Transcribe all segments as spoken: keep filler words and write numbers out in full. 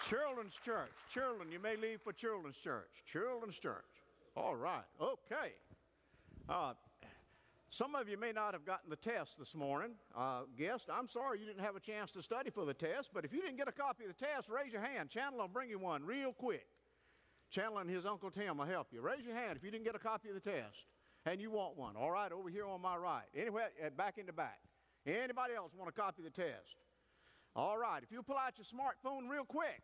Children's church. Children, you may leave for children's church. Children's church. All right. Okay. Uh, some of you may not have gotten the test this morning. Uh, guest, I'm sorry you didn't have a chance to study for the test, but if you didn't get a copy of the test, raise your hand. Chandler will bring you one real quick. Chandler and his Uncle Tim will help you. Raise your hand if you didn't get a copy of the test and you want one. All right, over here on my right. Anywhere, back in the back. Anybody else want a copy of the test? All right, if you pull out your smartphone real quick.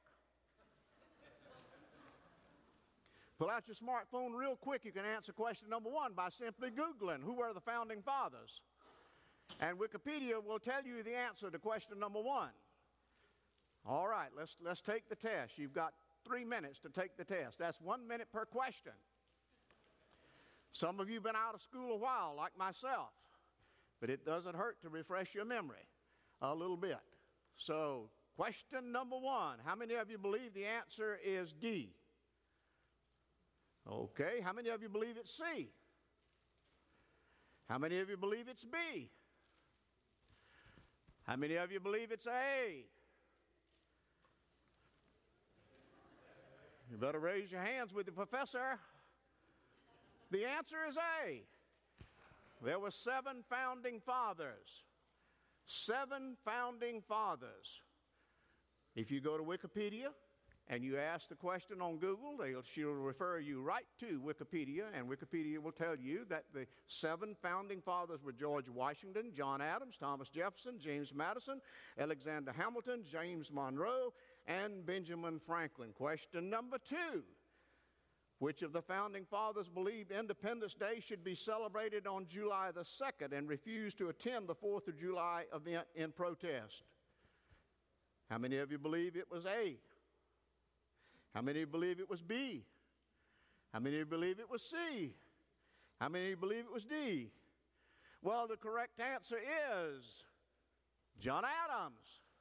Pull out your smartphone real quick. You can answer question number one by simply Googling who were the founding fathers. And Wikipedia will tell you the answer to question number one. All right, let's, let's take the test. You've got three minutes to take the test. That's one minute per question. Some of you have been out of school a while, like myself, but it doesn't hurt to refresh your memory a little bit. So, question number one, how many of you believe the answer is D? Okay, how many of you believe it's C? How many of you believe it's B? How many of you believe it's A? You better raise your hands with the professor. The answer is A. There were seven founding fathers. Seven founding fathers. If you go to Wikipedia and you ask the question on Google, they'll, she'll refer you right to Wikipedia, and Wikipedia will tell you that the seven founding fathers were George Washington, John Adams, Thomas Jefferson, James Madison, Alexander Hamilton, James Monroe, and Benjamin Franklin. Question number two. Which of the founding fathers believed Independence Day should be celebrated on July the second and refused to attend the fourth of July event in protest? How many of you believe it was A? How many of you believe it was B? How many of you believe it was C? How many of you believe it was D? Well, the correct answer is John Adams.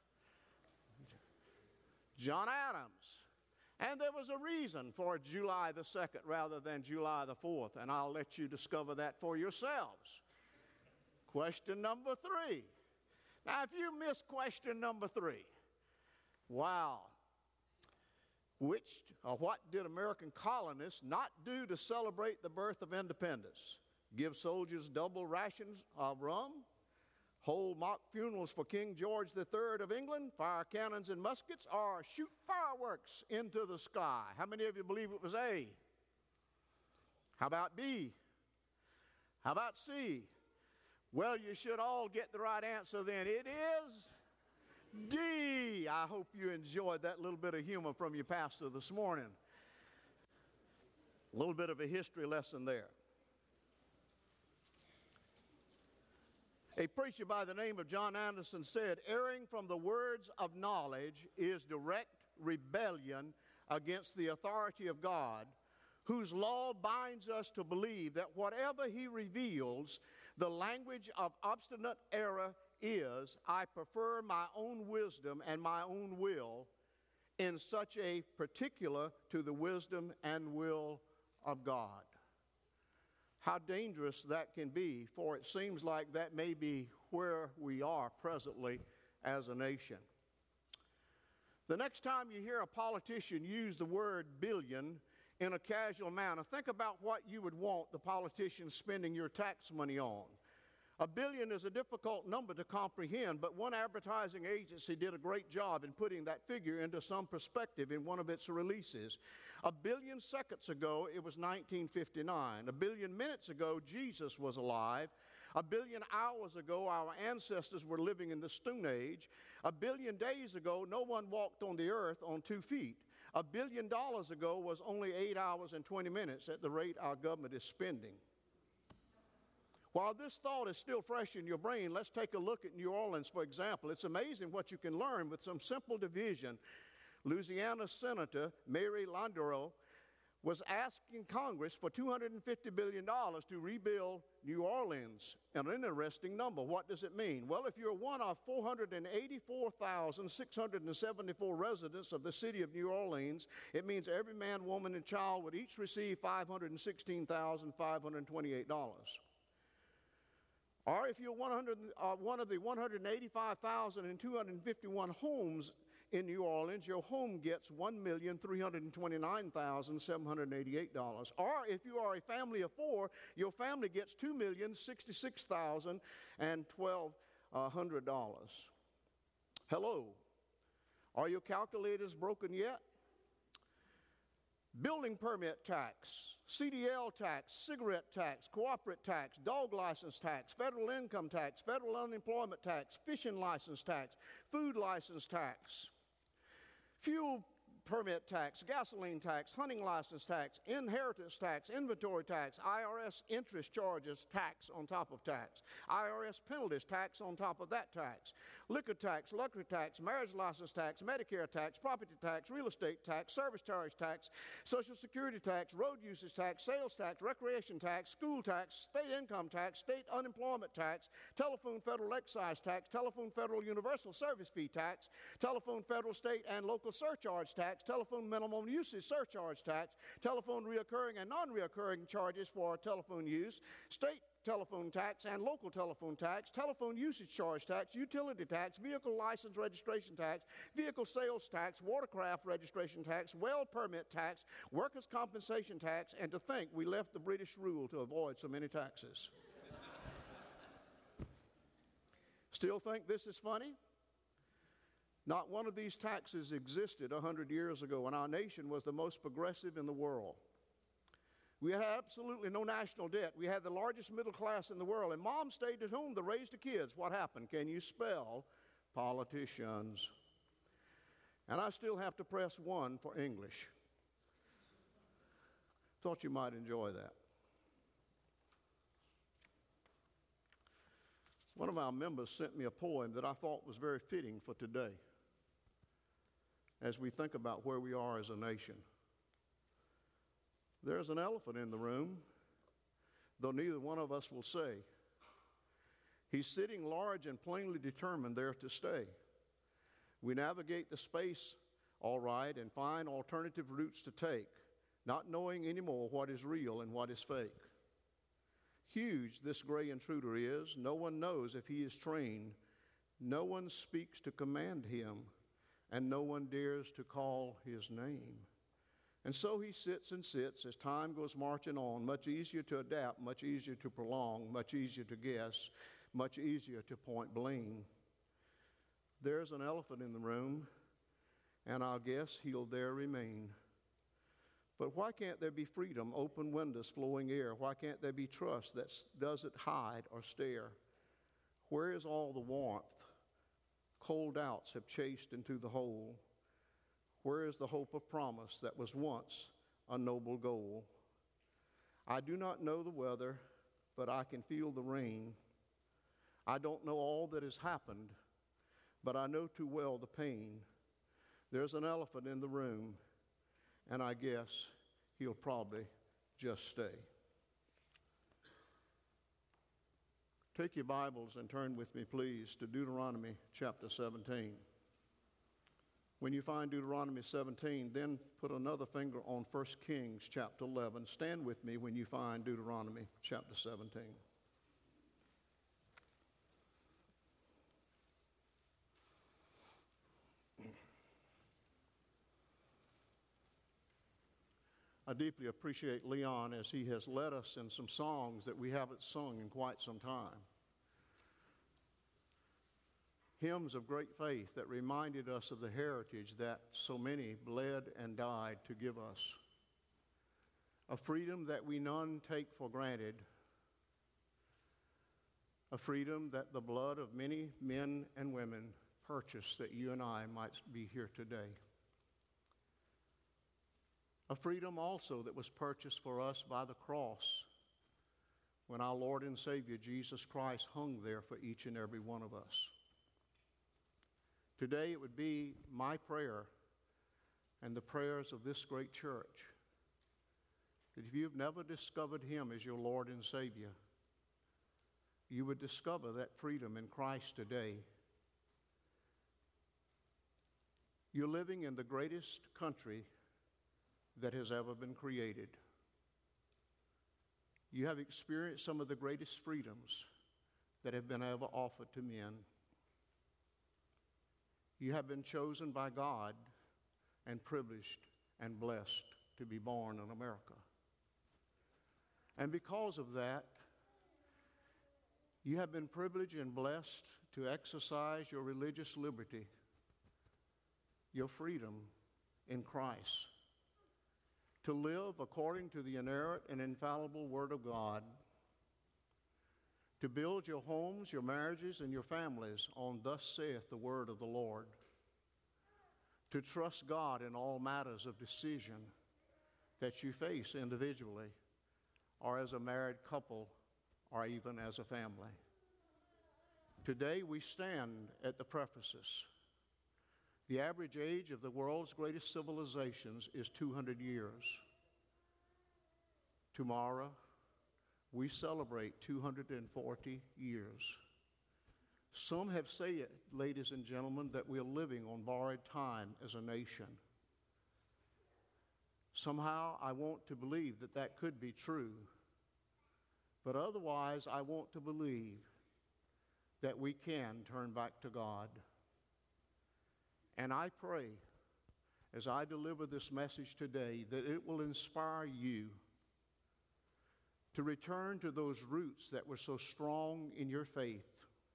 John Adams. And there was a reason for July the second rather than July the fourth, and I'll let you discover that for yourselves. Question number three. Now, if you miss question number three, wow. Which or what did American colonists not do to celebrate the birth of independence? Give soldiers double rations of rum? Hold mock funerals for King George the third of England, fire cannons and muskets, or shoot fireworks into the sky? How many of you believe it was A? How about B? How about C? Well, you should all get the right answer then. It is D. I hope you enjoyed that little bit of humor from your pastor this morning. A little bit of a history lesson there. A preacher by the name of John Anderson said, erring from the words of knowledge is direct rebellion against the authority of God, whose law binds us to believe that whatever he reveals, the language of obstinate error is, I prefer my own wisdom and my own will in such a particular to the wisdom and will of God. How dangerous that can be, for it seems like that may be where we are presently as a nation. The next time you hear a politician use the word billion in a casual manner, think about what you would want the politician spending your tax money on. A billion is a difficult number to comprehend, but one advertising agency did a great job in putting that figure into some perspective in one of its releases. A billion seconds ago, it was nineteen fifty-nine. A billion minutes ago, Jesus was alive. A billion hours ago, our ancestors were living in the Stone Age. A billion days ago, no one walked on the earth on two feet. A billion dollars ago was only eight hours and twenty minutes at the rate our government is spending. While this thought is still fresh in your brain, let's take a look at New Orleans, for example. It's amazing what you can learn with some simple division. Louisiana Senator Mary Landrieu was asking Congress for two hundred fifty billion dollars to rebuild New Orleans. An interesting number. What does it mean? Well, if you're one of four hundred eighty-four thousand six hundred seventy-four residents of the city of New Orleans, it means every man, woman, and child would each receive five hundred sixteen thousand five hundred twenty-eight dollars. Or if you're one hundred, uh, one of the one hundred eighty-five thousand two hundred fifty-one homes in New Orleans, your home gets one million three hundred twenty-nine thousand seven hundred eighty-eight dollars. Or if you are a family of four, your family gets two million sixty-six thousand twelve hundred dollars. Hello. Are your calculators broken yet? Building permit tax, C D L tax, cigarette tax, corporate tax, dog license tax, federal income tax, federal unemployment tax, fishing license tax, food license tax, fuel permit tax, gasoline tax, hunting license tax, inheritance tax, inventory tax, I R S interest charges, tax on top of tax, I R S penalties, tax on top of that tax, liquor tax, luxury tax, marriage license tax, Medicare tax, property tax, real estate tax, service charge tax, Social Security tax, road usage tax, sales tax, recreation tax, school tax, state income tax, state unemployment tax, telephone federal excise tax, telephone federal universal service fee tax, telephone federal, state, and local surcharge tax, telephone minimum usage surcharge tax, telephone reoccurring and non-reoccurring charges for telephone use, state telephone tax and local telephone tax, telephone usage charge tax, utility tax, vehicle license registration tax, vehicle sales tax, watercraft registration tax, well permit tax, workers' compensation tax, and to think we left the British rule to avoid so many taxes. Still think this is funny? Not one of these taxes existed a hundred years ago when our nation was the most progressive in the world. We had absolutely no national debt. We had the largest middle class in the world, and mom stayed at home to raise the kids. What happened? Can you spell politicians? And I still have to press one for English. Thought you might enjoy that. One of our members sent me a poem that I thought was very fitting for today as we think about where we are as a nation. There's an elephant in the room, though neither one of us will say. He's sitting large and plainly determined there to stay. We navigate the space all right and find alternative routes to take, not knowing anymore what is real and what is fake. Huge this gray intruder is. No one knows if he is trained. No one speaks to command him, and no one dares to call his name. And so he sits and sits as time goes marching on, much easier to adapt, much easier to prolong, much easier to guess, much easier to point blame. There's an elephant in the room, and I'll guess he'll there remain. But why can't there be freedom, open windows, flowing air? Why can't there be trust that doesn't hide or stare? Where is all the warmth cold doubts have chased into the hole? Where is the hope of promise that was once a noble goal? I do not know the weather, but I can feel the rain. I don't know all that has happened, but I know too well the pain. There's an elephant in the room, and I guess he'll probably just stay. Take your Bibles and turn with me, please, to Deuteronomy chapter seventeen. When you find Deuteronomy seventeen, then put another finger on First Kings chapter eleven. Stand with me when you find Deuteronomy chapter seventeen. I deeply appreciate Leon as he has led us in some songs that we haven't sung in quite some time. Hymns of great faith that reminded us of the heritage that so many bled and died to give us. A freedom that we none take for granted. A freedom that the blood of many men and women purchased that you and I might be here today. A freedom also that was purchased for us by the cross when our Lord and Savior Jesus Christ hung there for each and every one of us. Today it would be my prayer and the prayers of this great church that if you've never discovered Him as your Lord and Savior, you would discover that freedom in Christ today. You're living in the greatest country that has ever been created. You have experienced some of the greatest freedoms that have been ever offered to men. You have been chosen by God and privileged and blessed to be born in America. And because of that, you have been privileged and blessed to exercise your religious liberty, your freedom in Christ, to live according to the inerrant and infallible Word of God, to build your homes, your marriages, and your families on thus saith the word of the Lord, to trust God in all matters of decision that you face individually or as a married couple or even as a family. Today we stand at the precipice. The average age of the world's greatest civilizations is two hundred years. Tomorrow, we celebrate two hundred forty years. Some have said, ladies and gentlemen, that we are living on borrowed time as a nation. Somehow, I want to believe that that could be true. But otherwise, I want to believe that we can turn back to God. And I pray, as I deliver this message today, that it will inspire you to return to those roots that were so strong in your faith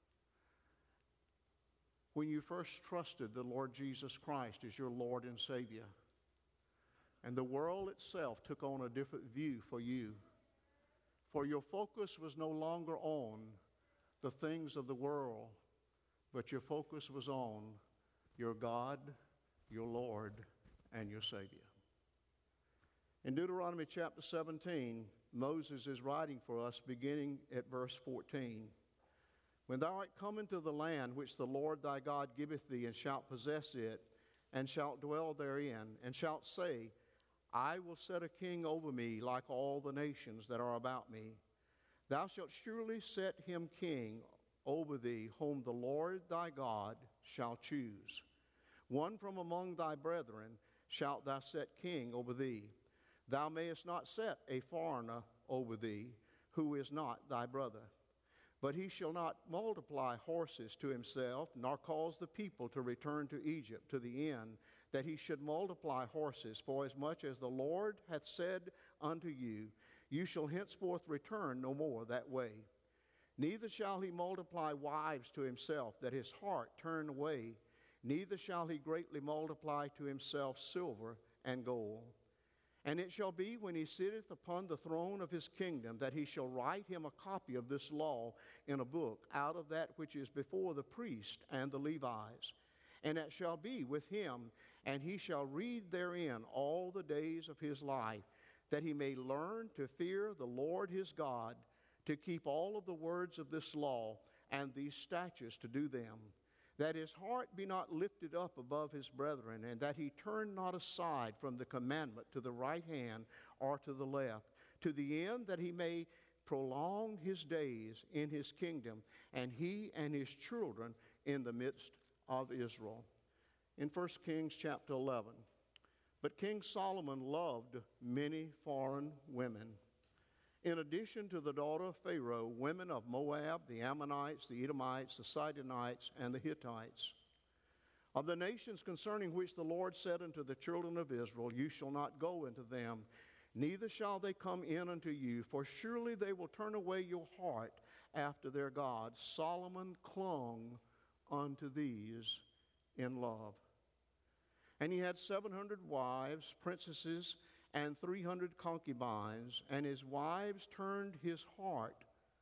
when you first trusted the Lord Jesus Christ as your Lord and Savior. And the world itself took on a different view for you. For your focus was no longer on the things of the world, but your focus was on your God, your Lord, and your Savior. In Deuteronomy chapter seventeen, Moses is writing for us beginning at verse fourteen. When thou art come into the land which the Lord thy God giveth thee, and shalt possess it, and shalt dwell therein, and shalt say, I will set a king over me like all the nations that are about me. Thou shalt surely set him king over thee, whom the Lord thy God shall choose. One from among thy brethren shalt thou set king over thee. Thou mayest not set a foreigner over thee, who is not thy brother. But he shall not multiply horses to himself, nor cause the people to return to Egypt, to the end that he should multiply horses. For as much as the Lord hath said unto you, you shall henceforth return no more that way. Neither shall he multiply wives to himself, that his heart turn away. Neither shall he greatly multiply to himself silver and gold. And it shall be, when he sitteth upon the throne of his kingdom, that he shall write him a copy of this law in a book, out of that which is before the priest and the Levites. And it shall be with him, and he shall read therein all the days of his life, that he may learn to fear the Lord his God, to keep all of the words of this law and these statutes to do them, that his heart be not lifted up above his brethren, and that he turn not aside from the commandment to the right hand or to the left, to the end that he may prolong his days in his kingdom, and he and his children in the midst of Israel. In First Kings chapter eleven, but King Solomon loved many foreign women. In addition to the daughter of Pharaoh, women of Moab, the Ammonites, the Edomites, the Sidonites, and the Hittites. Of the nations concerning which the Lord said unto the children of Israel, you shall not go into them, neither shall they come in unto you, for surely they will turn away your heart after their gods. Solomon clung unto these in love. And he had seven hundred wives, princesses, and three hundred concubines, and his wives turned his heart.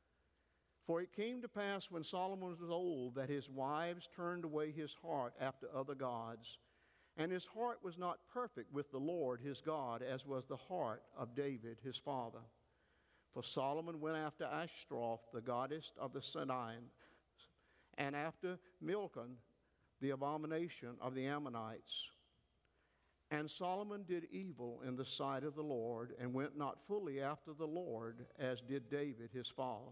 For it came to pass, when Solomon was old, that his wives turned away his heart after other gods, and his heart was not perfect with the Lord his God, as was the heart of David his father. For Solomon went after Ashtaroth, the goddess of the Sidonians, and after Milcom, the abomination of the Ammonites. And Solomon did evil in the sight of the Lord, and went not fully after the Lord, as did David his father.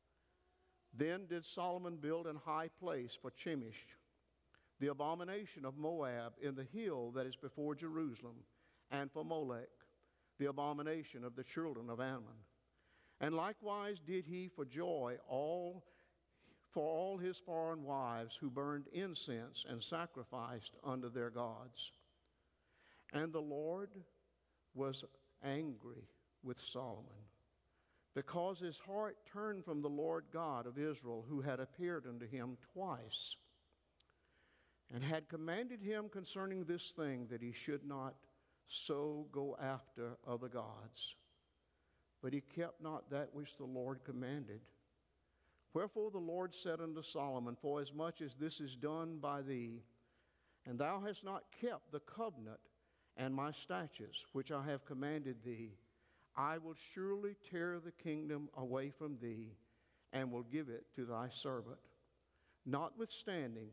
Then did Solomon build an high place for Chemosh, the abomination of Moab, in the hill that is before Jerusalem, and for Molech, the abomination of the children of Ammon. And likewise did he for joy all for all his foreign wives who burned incense and sacrificed unto their gods. And the Lord was angry with Solomon, because his heart turned from the Lord God of Israel, who had appeared unto him twice, and had commanded him concerning this thing, that he should not so go after other gods. But he kept not that which the Lord commanded. Wherefore the Lord said unto Solomon, Forasmuch as this is done by thee, and thou hast not kept the covenant and my statutes, which I have commanded thee, I will surely tear the kingdom away from thee, and will give it to thy servant. Notwithstanding,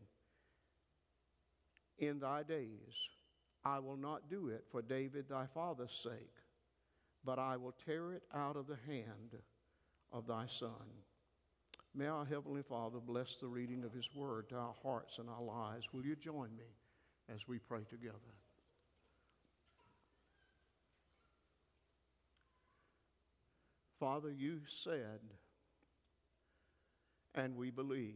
in thy days I will not do it for David thy father's sake, but I will tear it out of the hand of thy son. May our Heavenly Father bless the reading of his word to our hearts and our lives. Will you join me as we pray together? Father, you said, and we believe,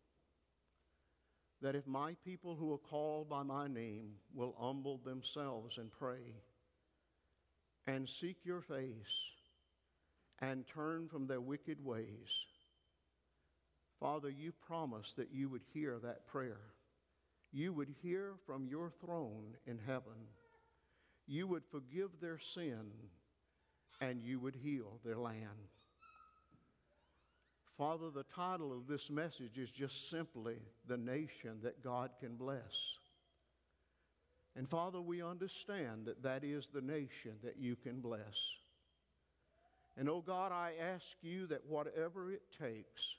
that if my people who are called by my name will humble themselves and pray and seek your face and turn from their wicked ways, Father, you promised that you would hear that prayer. You would hear from your throne in heaven. You would forgive their sin, and you would heal their land. Father, the title of this message is just simply the nation that God can bless. And Father, we understand that that is the nation that you can bless. And oh God, I ask you that whatever it takes,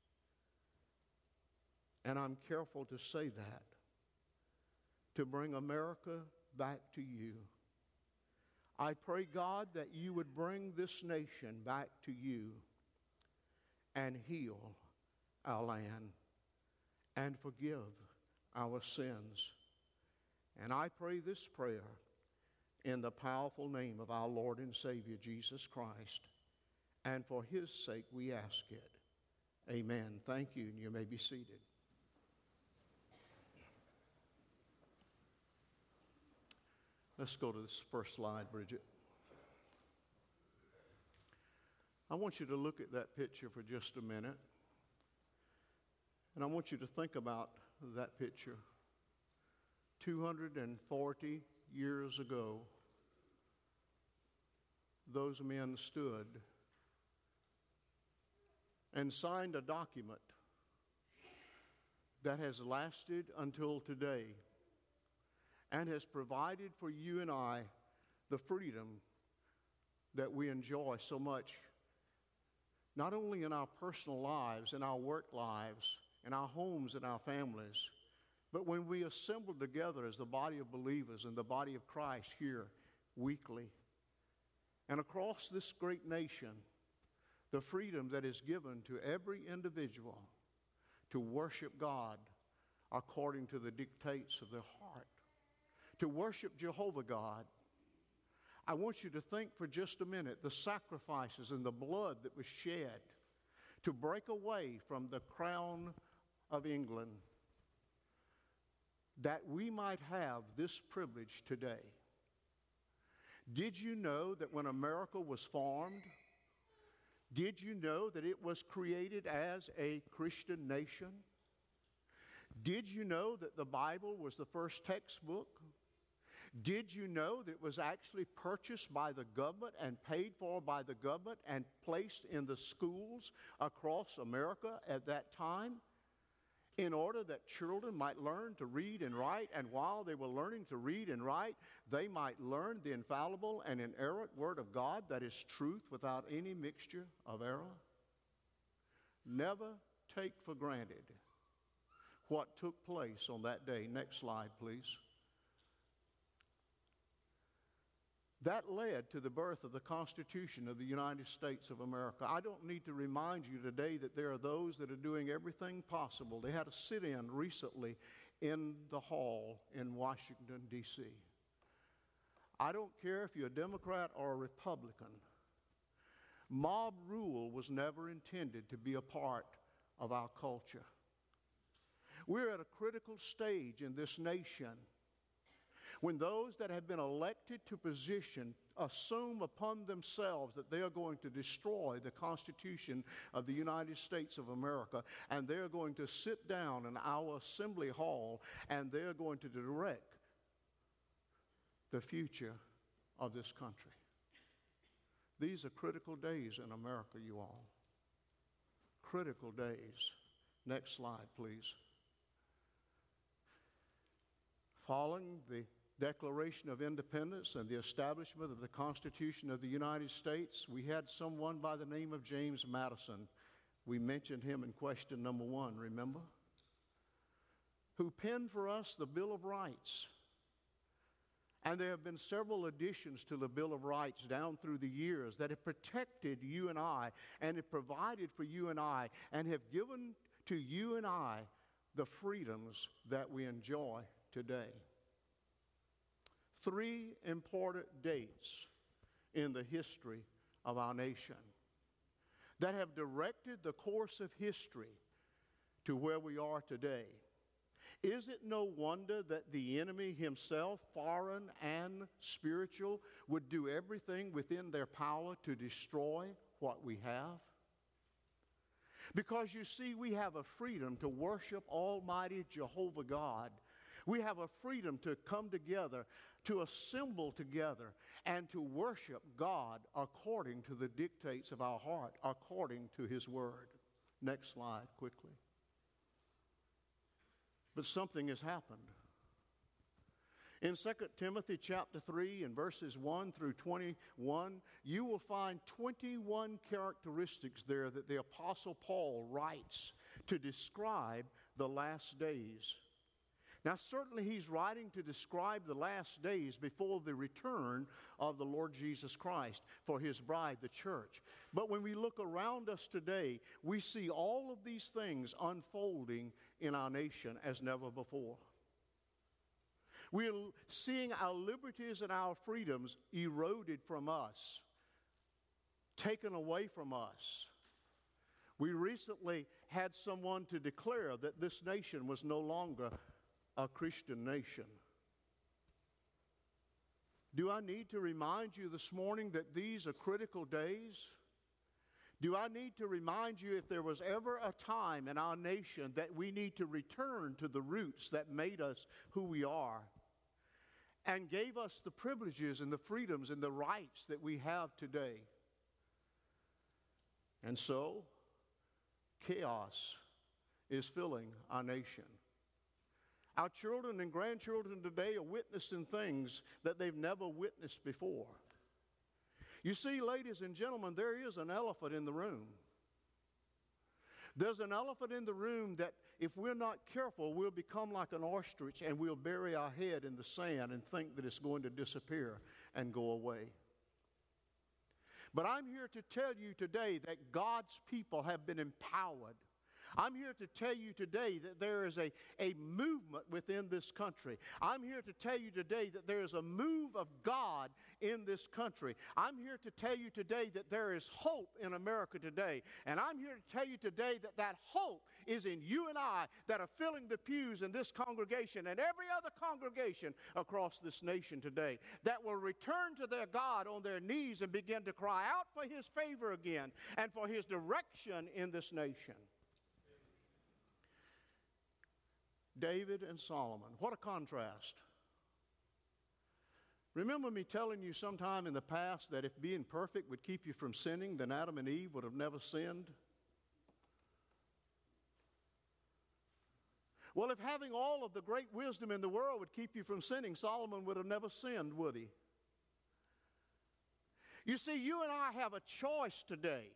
and I'm careful to say that, to bring America back to you. I pray, God, that you would bring this nation back to you and heal our land and forgive our sins. And I pray this prayer in the powerful name of our Lord and Savior, Jesus Christ. And for his sake we ask it. Amen. Thank you, and you may be seated. Let's go to this first slide, Bridget. I want you to look at that picture for just a minute. And I want you to think about that picture. two hundred forty years ago, those men stood and signed a document that has lasted until today, and has provided for you and I the freedom that we enjoy so much, not only in our personal lives, in our work lives, in our homes and our families, but when we assemble together as the body of believers and the body of Christ here weekly. And across this great nation, the freedom that is given to every individual to worship God according to the dictates of their heart, to worship Jehovah God. I want you to think for just a minute the sacrifices and the blood that was shed to break away from the crown of England, that we might have this privilege today. Did you know that when America was formed, did you know that it was created as a Christian nation? Did you know that the Bible was the first textbook? Did you know that it was actually purchased by the government and paid for by the government and placed in the schools across America at that time in order that children might learn to read and write, and while they were learning to read and write, they might learn the infallible and inerrant Word of God that is truth without any mixture of error? Never take for granted what took place on that day. Next slide, please. That led to the birth of the Constitution of the United States of America. I don't need to remind you today that there are those that are doing everything possible. They had a sit-in recently in the hall in Washington, D C I don't care if you're a Democrat or a Republican. Mob rule was never intended to be a part of our culture. We're at a critical stage in this nation when those that have been elected to position assume upon themselves that they are going to destroy the Constitution of the United States of America, and they're going to sit down in our assembly hall and they're going to direct the future of this country. These are critical days in America, you all. Critical days. Next slide, please. Following the Declaration of Independence and the establishment of the Constitution of the United States, we had someone by the name of James Madison. We mentioned him in question number one, remember? Who penned for us the Bill of Rights. And there have been several additions to the Bill of Rights down through the years that have protected you and I, and have provided for you and I, and have given to you and I the freedoms that we enjoy today. Three important dates in the history of our nation that have directed the course of history to where we are today. Is it no wonder that the enemy himself, foreign and spiritual, would do everything within their power to destroy what we have? Because you see, we have a freedom to worship Almighty Jehovah God. We have a freedom to come together, to assemble together, and to worship God according to the dictates of our heart, according to His Word. Next slide, quickly. But something has happened. In Second Timothy chapter three and verses one through twenty-one, you will find twenty-one characteristics there that the Apostle Paul writes to describe the last days. Now, certainly he's writing to describe the last days before the return of the Lord Jesus Christ for His bride, the church. But when we look around us today, we see all of these things unfolding in our nation as never before. We're seeing our liberties and our freedoms eroded from us, taken away from us. We recently had someone to declare that this nation was no longer a Christian nation. Do I need to remind you this morning that these are critical days? Do I need to remind you, if there was ever a time in our nation that we need to return to the roots that made us who we are and gave us the privileges and the freedoms and the rights that we have today? And so, chaos is filling our nation. Our children and grandchildren today are witnessing things that they've never witnessed before. You see, ladies and gentlemen, there is an elephant in the room. There's an elephant in the room that if we're not careful, we'll become like an ostrich and we'll bury our head in the sand and think that it's going to disappear and go away. But I'm here to tell you today that God's people have been empowered. I'm here to tell you today that there is a, a movement within this country. I'm here to tell you today that there is a move of God in this country. I'm here to tell you today that there is hope in America today. And I'm here to tell you today that that hope is in you and I that are filling the pews in this congregation and every other congregation across this nation today, that will return to their God on their knees and begin to cry out for His favor again and for His direction in this nation. David and Solomon. What a contrast. Remember me telling you sometime in the past that if being perfect would keep you from sinning, then Adam and Eve would have never sinned? Well, if having all of the great wisdom in the world would keep you from sinning, Solomon would have never sinned, would he? You see, you and I have a choice today.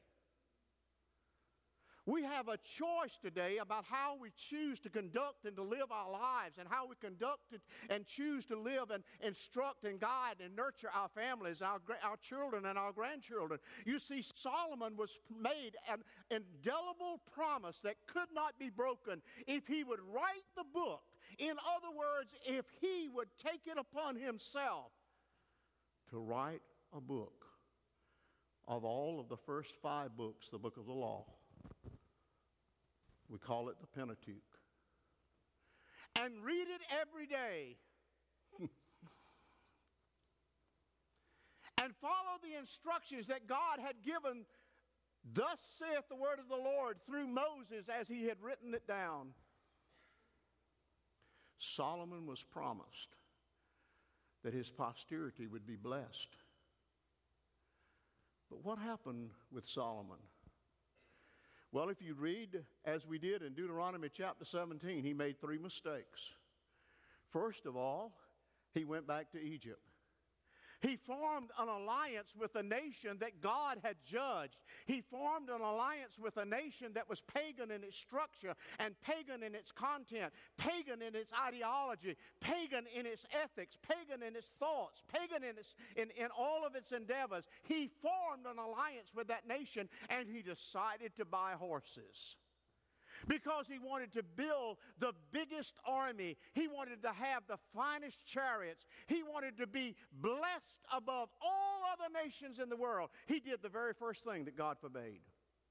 We have a choice today about how we choose to conduct and to live our lives, and how we conduct it and choose to live and instruct and guide and nurture our families, our, our children and our grandchildren. You see, Solomon was made an indelible promise that could not be broken if he would write the book. In other words, if he would take it upon himself to write a book of all of the first five books, the book of the law. We call it the Pentateuch. And read it every day. And follow the instructions that God had given, thus saith the word of the Lord, through Moses as he had written it down. Solomon was promised that his posterity would be blessed. But what happened with Solomon? Well, if you read, as we did in Deuteronomy chapter seventeen, he made three mistakes. First of all, he went back to Egypt. He formed an alliance with a nation that God had judged. He formed an alliance with a nation that was pagan in its structure and pagan in its content, pagan in its ideology, pagan in its ethics, pagan in its thoughts, pagan in, its, in, in all of its endeavors. He formed an alliance with that nation, and he decided to buy horses. Because he wanted to build the biggest army. He wanted to have the finest chariots. He wanted to be blessed above all other nations in the world. He did the very first thing that God forbade.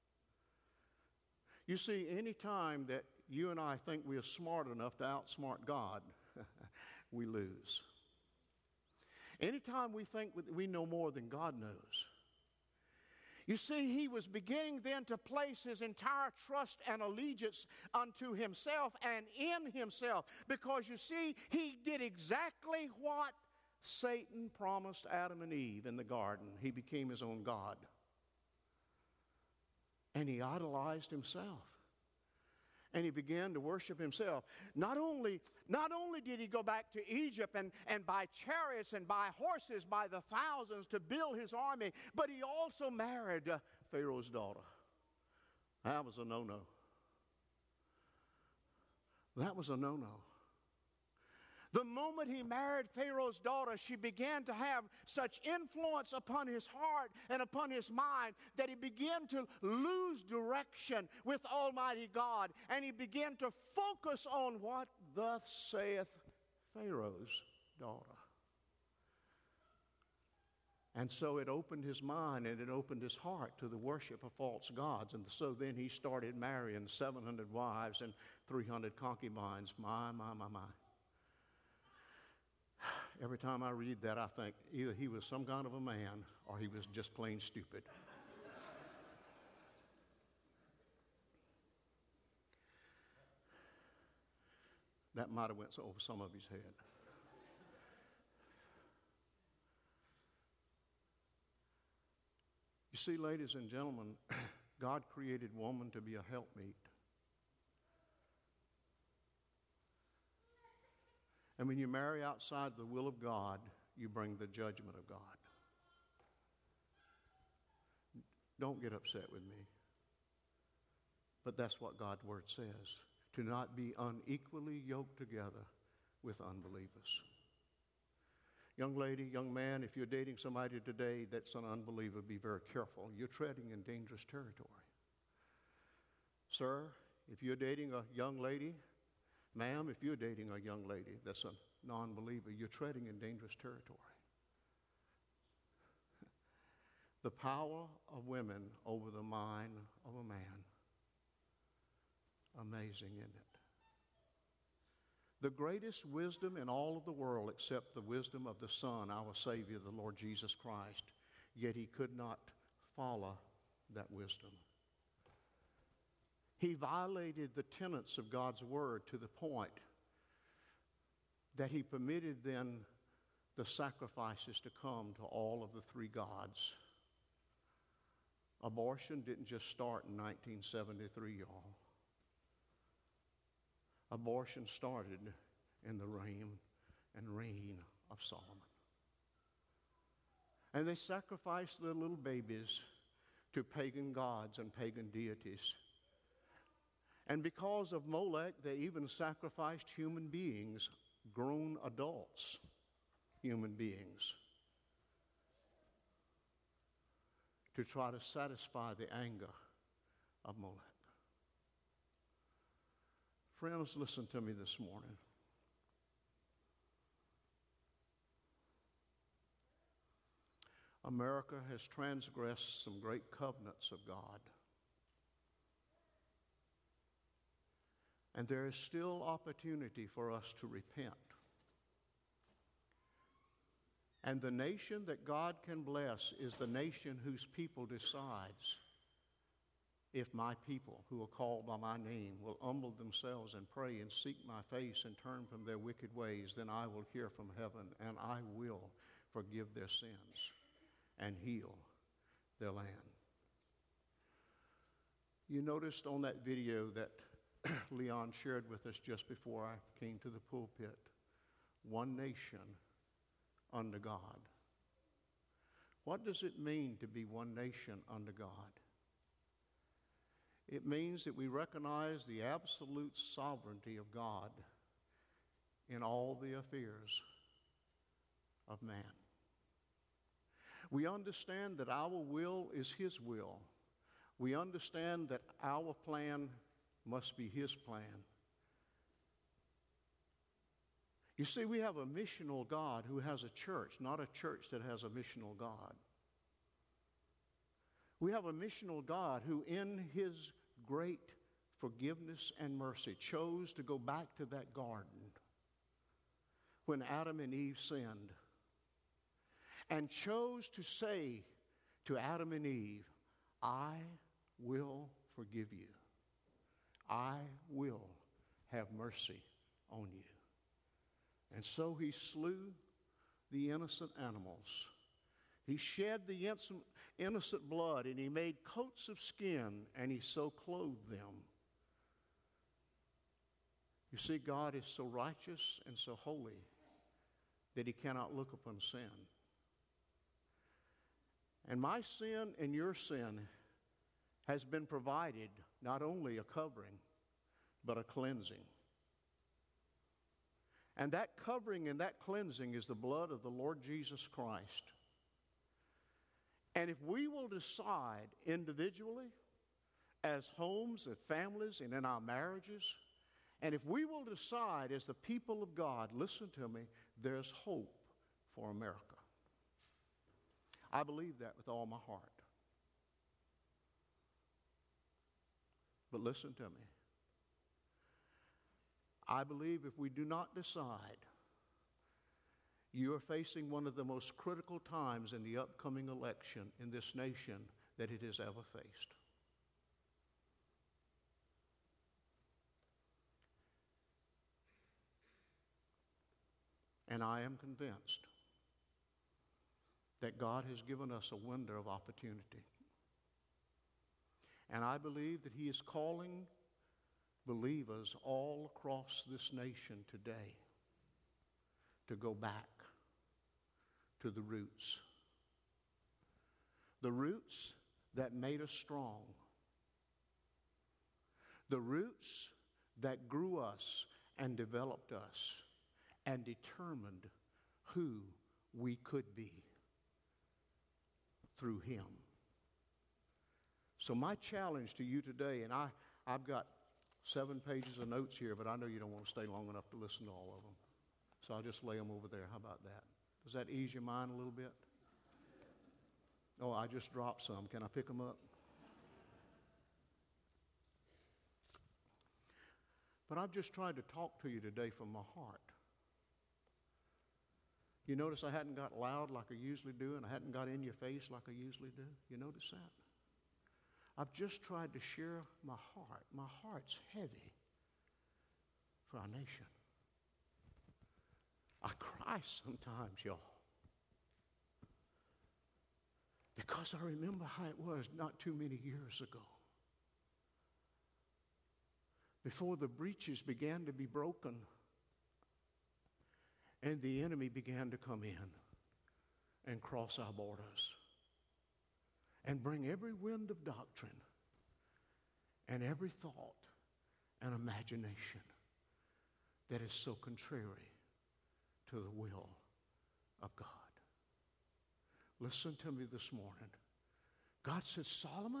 You see, any time that you and I think we are smart enough to outsmart God, we lose. Anytime we think we know more than God knows. You see, he was beginning then to place his entire trust and allegiance unto himself and in himself. Because you see, he did exactly what Satan promised Adam and Eve in the garden. He became his own God. And he idolized himself. And he began to worship himself. Not only, not only did he go back to Egypt and, and buy chariots and buy horses by the thousands to build his army, but he also married uh, Pharaoh's daughter. That was a no-no. That was a no-no. The moment he married Pharaoh's daughter, she began to have such influence upon his heart and upon his mind that he began to lose direction with Almighty God. And he began to focus on what thus saith Pharaoh's daughter. And so it opened his mind and it opened his heart to the worship of false gods. And so then he started marrying seven hundred wives and three hundred concubines. My, my, my, my. Every time I read that, I think either he was some kind of a man or he was just plain stupid. That might have went over some of his head. You see, ladies and gentlemen, God created woman to be a helpmeet. And when you marry outside the will of God, you bring the judgment of God. Don't get upset with me. But that's what God's word says. To not be unequally yoked together with unbelievers. Young lady, young man, if you're dating somebody today that's an unbeliever, be very careful. You're treading in dangerous territory. Sir, if you're dating a young lady, ma'am, if you're dating a young lady that's a non-believer, you're treading in dangerous territory. The power of women over the mind of a man. Amazing, isn't it? The greatest wisdom in all of the world except the wisdom of the Son, our Savior, the Lord Jesus Christ. Yet he could not follow that wisdom. He violated the tenets of God's word to the point that he permitted then the sacrifices to come to all of the three gods. Abortion didn't just start in nineteen seventy-three, y'all. Abortion started in the reign and reign of Solomon. And they sacrificed their little babies to pagan gods and pagan deities. And because of Molech, they even sacrificed human beings, grown adults, human beings, to try to satisfy the anger of Molech. Friends, listen to me this morning. America has transgressed some great covenants of God. And there is still opportunity for us to repent. And the nation that God can bless is the nation whose people decides, if my people who are called by my name will humble themselves and pray and seek my face and turn from their wicked ways, then I will hear from heaven and I will forgive their sins and heal their land. You noticed on that video that Leon shared with us just before I came to the pulpit, one nation under God. What does it mean to be one nation under God? It means that we recognize the absolute sovereignty of God in all the affairs of man. We understand that our will is His will. We understand that our plan must be His plan. You see, we have a missional God who has a church, not a church that has a missional God. We have a missional God who, in His great forgiveness and mercy, chose to go back to that garden when Adam and Eve sinned, and chose to say to Adam and Eve, I will forgive you. I will have mercy on you. And so He slew the innocent animals. He shed the innocent, innocent blood, and He made coats of skin, and He so clothed them. You see, God is so righteous and so holy that He cannot look upon sin. And my sin and your sin has been provided not only a covering, but a cleansing. And that covering and that cleansing is the blood of the Lord Jesus Christ. And if we will decide individually, as homes, as families, and in our marriages, and if we will decide as the people of God, listen to me, there's hope for America. I believe that with all my heart. But listen to me. I believe if we do not decide, you are facing one of the most critical times in the upcoming election in this nation that it has ever faced. And I am convinced that God has given us a window of opportunity. And I believe that He is calling believers all across this nation today to go back to the roots. The roots that made us strong. The roots that grew us and developed us and determined who we could be through Him. So my challenge to you today, and I, I've got seven pages of notes here, but I know you don't want to stay long enough to listen to all of them. So I'll just lay them over there. How about that? Does that ease your mind a little bit? Oh, I just dropped some. Can I pick them up? But I've just tried to talk to you today from my heart. You notice I hadn't got loud like I usually do, and I hadn't got in your face like I usually do? You notice that? I've just tried to share my heart. My heart's heavy for our nation. I cry sometimes, y'all, because I remember how it was not too many years ago. Before the breaches began to be broken and the enemy began to come in and cross our borders and bring every wind of doctrine and every thought and imagination that is so contrary to the will of God. Listen to me this morning. God said, Solomon,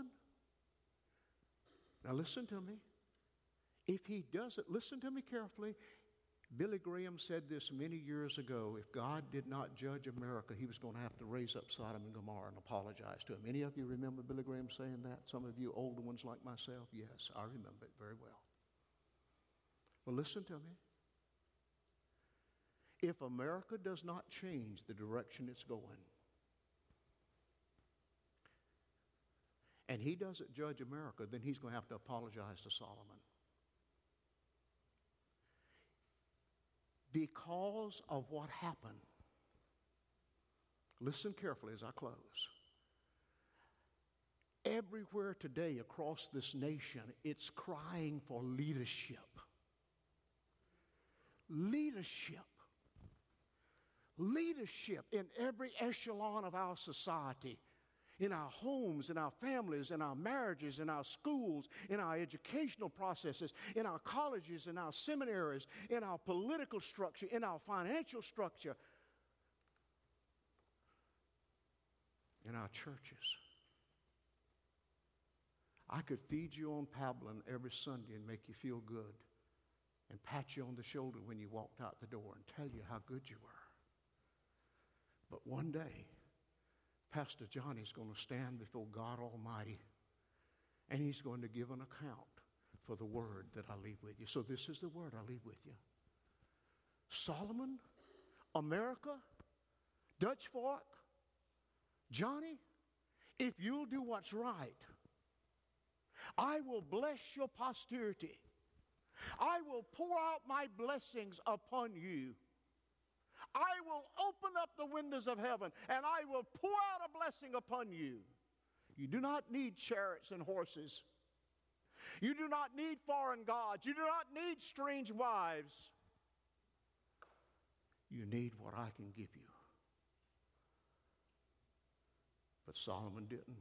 now listen to me. If he does it, listen to me carefully. Billy Graham said this many years ago. If God did not judge America, he was going to have to raise up Sodom and Gomorrah and apologize to him. Any of you remember Billy Graham saying that? Some of you older ones like myself? Yes, I remember it very well. Well, listen to me. If America does not change the direction it's going, and he doesn't judge America, then he's going to have to apologize to Solomon. Because of what happened. Listen carefully as I close. Everywhere today across this nation, it's crying for leadership. Leadership. Leadership in every echelon of our society. In our homes, in our families, in our marriages, in our schools, in our educational processes, in our colleges, in our seminaries, in our political structure, in our financial structure, in our churches. I could feed you on Pablin every Sunday and make you feel good and pat you on the shoulder when you walked out the door and tell you how good you were. But one day, Pastor Johnny's going to stand before God Almighty, and he's going to give an account for the word that I leave with you. So this is the word I leave with you. Solomon, America, Dutch Fork, Johnny, if you'll do what's right, I will bless your posterity. I will pour out my blessings upon you. I will open up the windows of heaven, and I will pour out a blessing upon you. You do not need chariots and horses. You do not need foreign gods. You do not need strange wives. You need what I can give you. But Solomon didn't.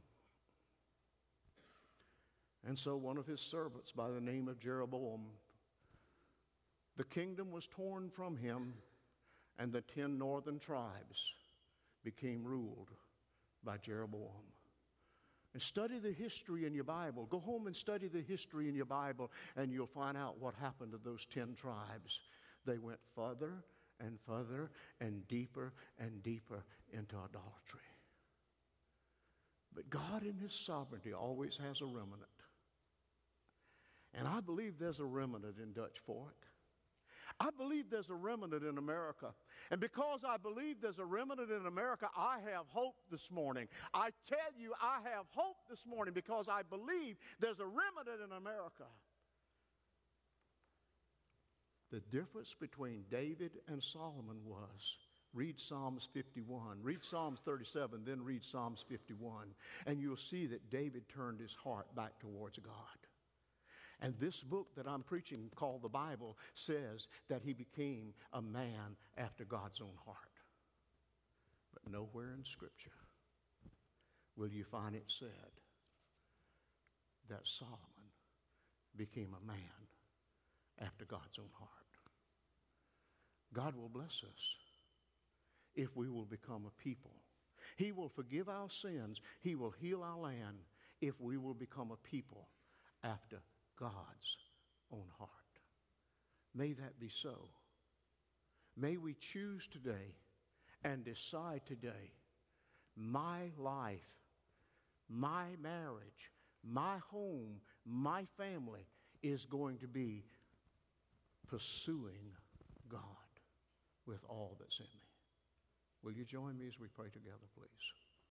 And so one of his servants by the name of Jeroboam, the kingdom was torn from him, and the ten northern tribes became ruled by Jeroboam. And study the history in your Bible. Go home and study the history in your Bible, and you'll find out what happened to those ten tribes. They went further and further and deeper and deeper into idolatry. But God in his sovereignty always has a remnant. And I believe there's a remnant in Dutch Fork. I believe there's a remnant in America. And because I believe there's a remnant in America, I have hope this morning. I tell you, I have hope this morning because I believe there's a remnant in America. The difference between David and Solomon was, read Psalms fifty-one, read Psalms thirty-seven, then read Psalms fifty-one, and you'll see that David turned his heart back towards God. And this book that I'm preaching, called the Bible, says that he became a man after God's own heart. But nowhere in Scripture will you find it said that Solomon became a man after God's own heart. God will bless us if we will become a people. He will forgive our sins. He will heal our land if we will become a people after God's own heart. May that be so. May we choose today and decide today, my life, my marriage, my home, my family is going to be pursuing God with all that's in me. Will you join me as we pray together, please?